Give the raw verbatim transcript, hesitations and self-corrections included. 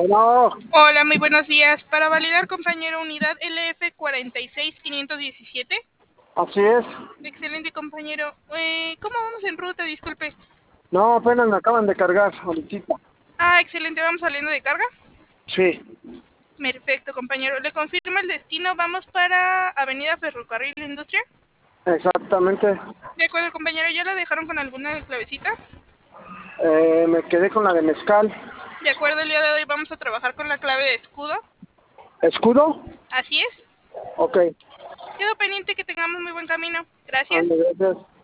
Bueno, Hola, muy buenos días. Para validar, compañero, unidad L F cuarenta y seis quinientos diecisiete. así es. Excelente, compañero. Eh, ¿Cómo vamos en ruta? Disculpe. No, apenas me acaban de cargar ahorita. Ah, excelente. ¿Vamos saliendo de carga? Sí, Perfecto, compañero. ¿Le confirma el destino? Vamos para Avenida Ferrocarril Industria. exactamente. De acuerdo, compañero. ¿Ya la dejaron con alguna clavecita? Eh, me quedé con la de mezcal. De acuerdo, el día de hoy vamos a trabajar con la clave de escudo. ¿Escudo? Así es. Ok. Quedo pendiente que tengamos muy buen camino. Gracias. Ande, gracias.